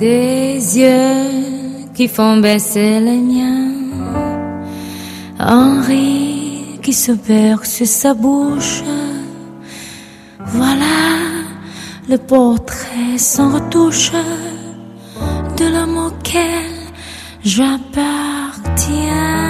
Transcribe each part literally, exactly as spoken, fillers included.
Des yeux qui font baisser les miens, un rire qui se perd sur sa bouche. Voilà le portrait sans retouche de l'homme auquel j'appartiens.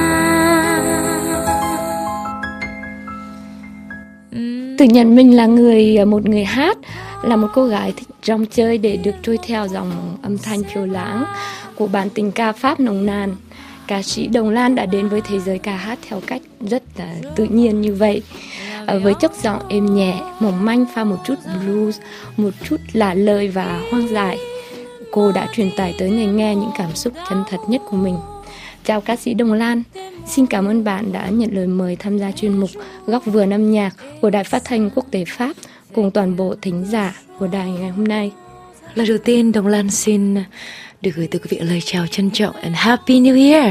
Tự nhận mình là người một người hát, là một cô gái thích rong chơi để được trôi theo dòng âm thanh phiêu lãng của bản tình ca Pháp nồng nàn. Ca sĩ Đồng Lan đã đến với thế giới ca hát theo cách rất là tự nhiên như vậy. À, với chất giọng êm nhẹ, mỏng manh pha một chút blues, một chút lạ lời và hoang dại, cô đã truyền tải tới người nghe những cảm xúc chân thật nhất của mình. Chào ca sĩ Đồng Lan, xin cảm ơn bạn đã nhận lời mời tham gia chuyên mục Góc vườn âm nhạc của Đài Phát thanh Quốc tế Pháp cùng toàn bộ thính giả của đài ngày hôm nay. Lời đầu tiên, Đồng Lan xin được gửi tới quý vị lời chào trân trọng and Happy New Year.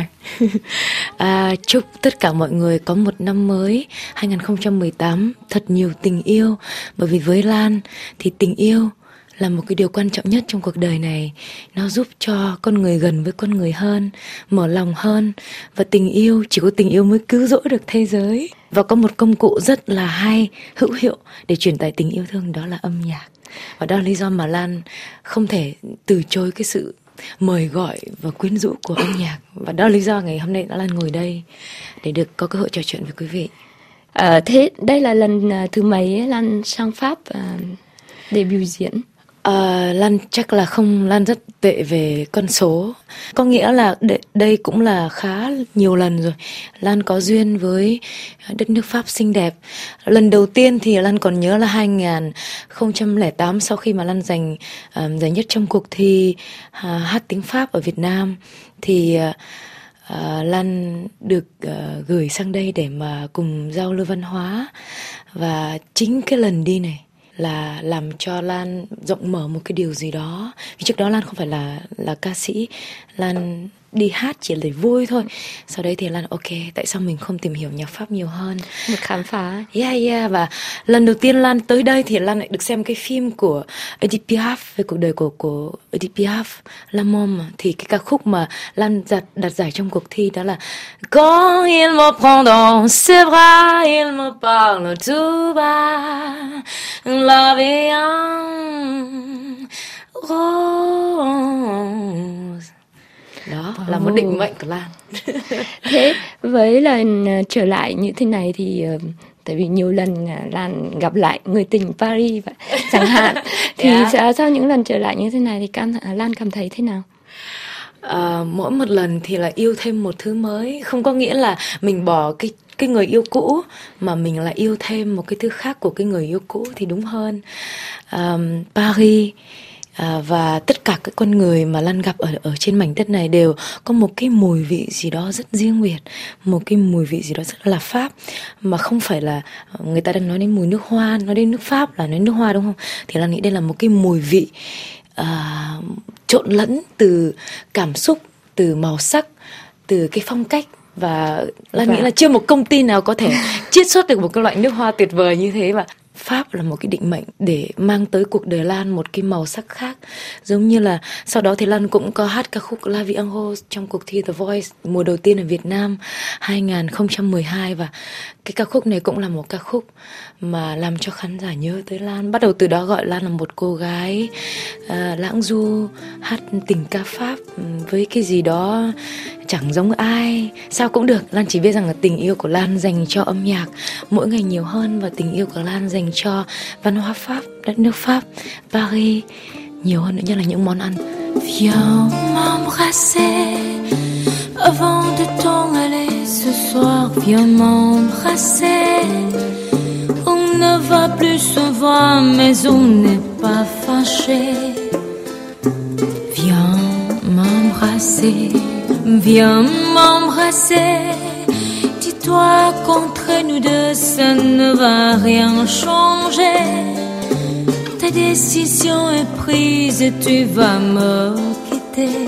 à, chúc tất cả mọi người có một năm mới hai không một tám thật nhiều tình yêu, bởi vì với Lan thì tình yêu là một cái điều quan trọng nhất trong cuộc đời này. Nó giúp cho con người gần với con người hơn, mở lòng hơn. Và tình yêu, chỉ có tình yêu mới cứu rỗi được thế giới. Và có một công cụ rất là hay, hữu hiệu để truyền tải tình yêu thương, đó là âm nhạc. Và đó là lý do mà Lan không thể từ chối cái sự mời gọi và quyến rũ của âm nhạc. Và đó là lý do ngày hôm nay Lan ngồi đây để được có cơ hội trò chuyện với quý vị. À, thế đây là lần thứ mấy Lan sang Pháp à, để biểu diễn? À, Lan chắc là không, Lan rất tệ về con số. Có nghĩa là đây, đây cũng là khá nhiều lần rồi. Lan có duyên với đất nước Pháp xinh đẹp. Lần đầu tiên thì Lan còn nhớ là hai không không tám, sau khi mà Lan giành um, giải nhất trong cuộc thi uh, hát tiếng Pháp ở Việt Nam. Thì uh, uh, Lan được uh, gửi sang đây để mà cùng giao lưu văn hóa. Và chính cái lần đi này là làm cho Lan rộng mở một cái điều gì đó. Vì trước đó Lan không phải là là ca sĩ, Lan đi hát chỉ để vui thôi. Sau đấy thì Lan ok, tại sao mình không tìm hiểu nhạc Pháp nhiều hơn, một khám phá. Yeah yeah. Và lần đầu tiên Lan tới đây thì Lan lại được xem cái phim của Edith Piaf, về cuộc đời của của Edith Piaf, La Môme. Thì cái ca khúc mà Lan đạt, đạt giải trong cuộc thi đó là Quand il me prend dans ses bras, il me parle tout bas, la vie en rose. Đó là một định mệnh của Lan. Thế với lần trở lại như thế này thì uh, tại vì nhiều lần Lan gặp lại người tình Paris chẳng hạn, thì yeah. sau những lần trở lại như thế này thì Can, Lan cảm thấy thế nào? À, mỗi một lần thì là yêu thêm một thứ mới. Không có nghĩa là mình bỏ cái cái người yêu cũ, mà mình lại yêu thêm một cái thứ khác của cái người yêu cũ thì đúng hơn. à, Paris À, và tất cả các con người mà Lan gặp ở, ở trên mảnh đất này đều có một cái mùi vị gì đó rất riêng biệt, một cái mùi vị gì đó rất là Pháp, mà không phải là người ta đang nói đến mùi nước hoa, nói đến nước Pháp là nói nước hoa đúng không? Thì Lan nghĩ đây là một cái mùi vị à, trộn lẫn từ cảm xúc, từ màu sắc, từ cái phong cách. Và Lan và... nghĩ là chưa một công ty nào có thể chiết xuất được một cái loại nước hoa tuyệt vời như thế. Và Pháp là một cái định mệnh để mang tới cuộc đời Lan một cái màu sắc khác. Giống như là sau đó thì Lan cũng có hát ca khúc La Vie en Rose trong cuộc thi The Voice mùa đầu tiên ở Việt Nam hai không một hai. Và cái ca khúc này cũng là một ca khúc mà làm cho khán giả nhớ tới Lan. Bắt đầu từ đó gọi Lan là một cô gái uh, lãng du, hát tình ca Pháp với cái gì đó chẳng giống ai. Sao cũng được, Lan chỉ biết rằng là tình yêu của Lan dành cho âm nhạc mỗi ngày nhiều hơn, và tình yêu của Lan dành cho văn hóa Pháp, đất nước Pháp, Paris nhiều hơn nữa, nhất là những món ăn. Viens m'embrasser avant de t'en aller ce soir. Viens m'embrasser. On ne va plus se voir mais on n'est pas fâché. Viens m'embrasser. Viens m'embrasser. Dis-toi qu'entre nous deux ça ne va rien changer. Ta décision est prise et tu vas me quitter.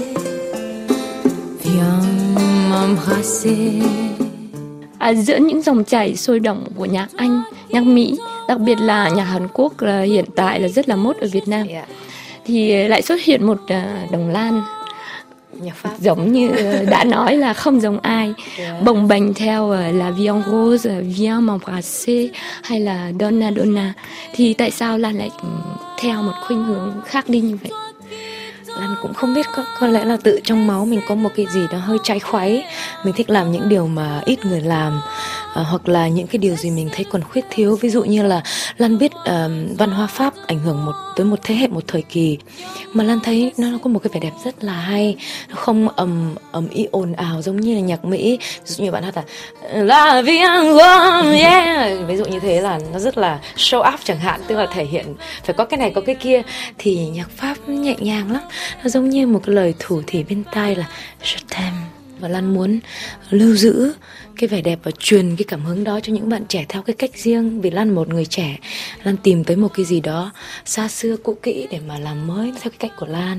Viens m'embrasser. À, giữa những dòng chảy sôi động của nhạc Anh, nhạc Mỹ, đặc biệt là nhạc Hàn Quốc là hiện tại là rất là mốt ở Việt Nam. Yeah. thì lại xuất hiện một uh, đồng lan nhạc Pháp, giống như đã nói là không giống ai, yeah. bồng bềnh theo uh, La Vie en Rose, Viens m'embrasser hay là Donna Donna. Thì tại sao Lan lại theo một khuynh hướng khác đi như vậy? Lan cũng không biết, có, có lẽ là tự trong máu mình có một cái gì đó hơi cháy khoáy. Mình thích làm những điều mà ít người làm, à, hoặc là những cái điều gì mình thấy còn khuyết thiếu. Ví dụ như là Lan biết uh, văn hóa Pháp ảnh hưởng một tới một thế hệ, một thời kỳ mà Lan thấy nó có một cái vẻ đẹp rất là hay, nó không ầm ầm ĩ ồn ào giống như là nhạc Mỹ. Ví dụ như bạn hát là La Vie en Rose, yeah, ví dụ như thế là nó rất là show off chẳng hạn, tức là thể hiện phải có cái này có cái kia. Thì nhạc Pháp nhẹ nhàng lắm, nó giống như một cái lời thủ thỉ bên tai là Je t'aime. Và Lan muốn lưu giữ cái vẻ đẹp và truyền cái cảm hứng đó cho những bạn trẻ theo cái cách riêng. Vì Lan một người trẻ, Lan tìm tới một cái gì đó xa xưa cũ kỹ để mà làm mới theo cái cách của Lan.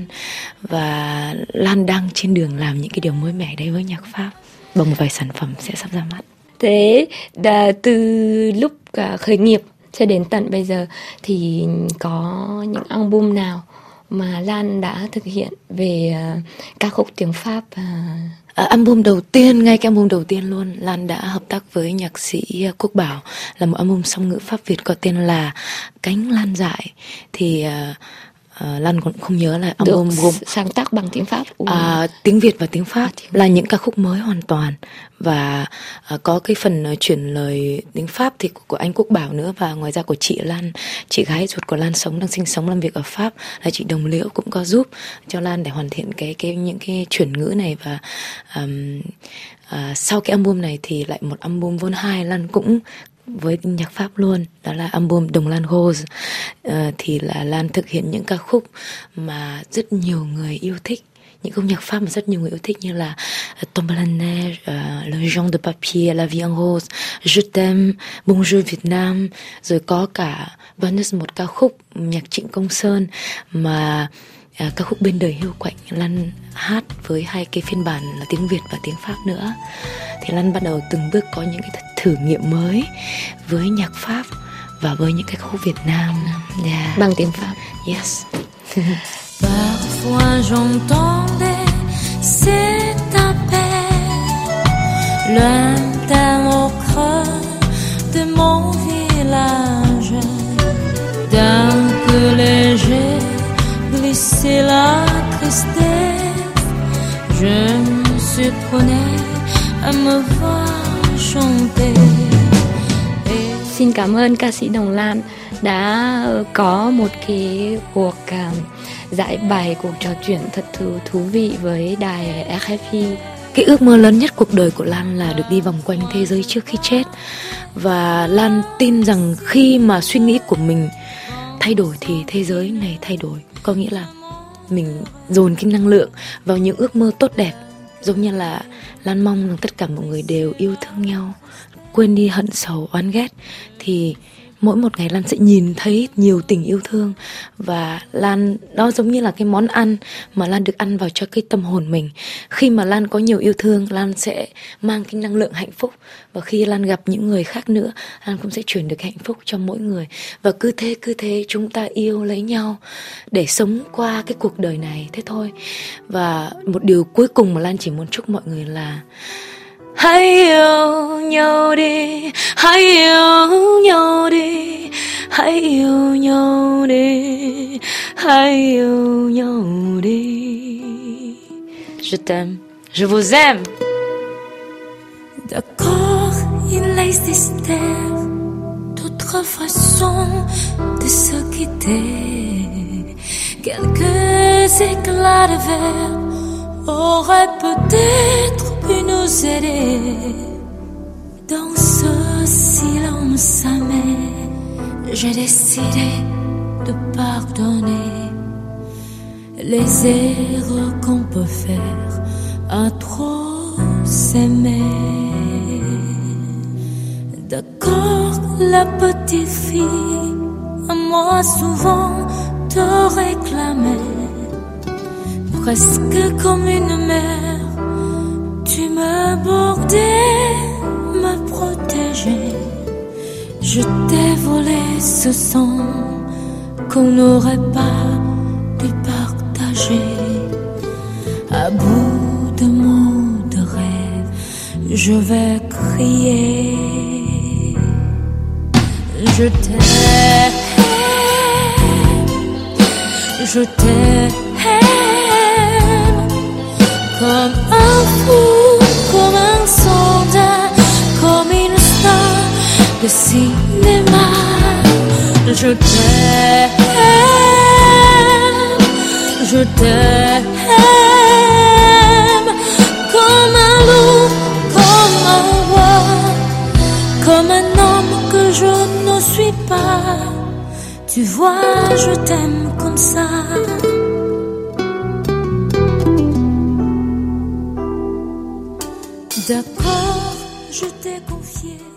Và Lan đang trên đường làm những cái điều mới mẻ đấy với nhạc Pháp bằng một vài sản phẩm sẽ sắp ra mắt. Thế đà, từ lúc uh, khởi nghiệp cho đến tận bây giờ thì có những album nào mà Lan đã thực hiện về uh, ca khúc tiếng Pháp? Uh... À, album đầu tiên, ngay cái album đầu tiên luôn, Lan đã hợp tác với nhạc sĩ Quốc Bảo, là một album song ngữ Pháp Việt có tên là Cánh Lan Dại. Thì uh, Uh, Lan cũng không nhớ là album gồm sáng tác bằng tiếng Pháp, à, tiếng Việt và tiếng Pháp, à, tiếng... là những ca khúc mới hoàn toàn. Và uh, có cái phần uh, chuyển lời tiếng Pháp thì của, của anh Quốc Bảo nữa. Và ngoài ra của chị Lan, chị gái ruột của Lan sống đang sinh sống làm việc ở Pháp, là chị Đồng Liễu, cũng có giúp cho Lan để hoàn thiện cái cái những cái chuyển ngữ này. Và um, uh, sau cái album này thì lại một album vôn hai, Lan cũng với nhạc Pháp luôn, đó là album Đồng Lan Rose. uh, Thì là Lan thực hiện những ca khúc mà rất nhiều người yêu thích, những khúc nhạc Pháp mà rất nhiều người yêu thích, như là Tombe la neige, uh, Le Genre de Papier, La Vie en Rose, Je t'aime, Bonjour Việt Nam. Rồi có cả bonus một ca khúc nhạc Trịnh Công Sơn mà À, ca khúc Bên Đời Hiu Quạnh, Lan hát với hai cái phiên bản là tiếng Việt và tiếng Pháp nữa. Thì Lan bắt đầu từng bước có những cái thử nghiệm mới với nhạc Pháp và với những cái khúc Việt Nam, yeah. Bằng tiếng Pháp. Yes. Parfois j'entendais cet appel lointain au creux de mon village, d'un peu léger glisser la tristesse, je me surprenais à me voir chanter. Xin cảm ơn ca sĩ Đồng Lan đã có một cái cuộc uh, giải bài, cuộc trò chuyện thật thú, thú vị với đài rờ ép i. Cái ước mơ lớn nhất cuộc đời của Lan là được đi vòng quanh thế giới trước khi chết. Và Lan tin rằng khi mà suy nghĩ của mình thay đổi thì thế giới này thay đổi. Có nghĩa là mình dồn cái năng lượng vào những ước mơ tốt đẹp. Giống như là Lan mong rằng tất cả mọi người đều yêu thương nhau, quên đi hận sầu oán ghét. Thì mỗi một ngày Lan sẽ nhìn thấy nhiều tình yêu thương. Và Lan, đó giống như là cái món ăn mà Lan được ăn vào cho cái tâm hồn mình. Khi mà Lan có nhiều yêu thương, Lan sẽ mang cái năng lượng hạnh phúc. Và khi Lan gặp những người khác nữa, Lan cũng sẽ truyền được hạnh phúc cho mỗi người. Và cứ thế, cứ thế chúng ta yêu lấy nhau để sống qua cái cuộc đời này, thế thôi. Và một điều cuối cùng mà Lan chỉ muốn chúc mọi người là hãy yêu nhau đi, hãy yêu nhau đi, hãy yêu nhau đi, hãy yêu nhau đi. Je t'aime, je vous aime. D'accord, il existait d'autres façons de se quitter. Quelques éclats de verre auraient peut-être pu nous aider. Dans ce silence amer, j'ai décidé de pardonner les erreurs qu'on peut faire à trop s'aimer. D'accord, la petite fille, à moi souvent te réclamait, presque comme une mère. Tu me bordais, me protégeais. Je t'ai volé ce sang qu'on n'aurait pas dû je vais crier. Je t'aime, je t'aime, comme un fou, comme un soldat, comme une star de cinéma. Je t'aime, je t'aime, comme un loup, comme un roi, comme un homme que je ne suis pas. Tu vois, je t'aime comme ça. D'accord, je t'ai confié.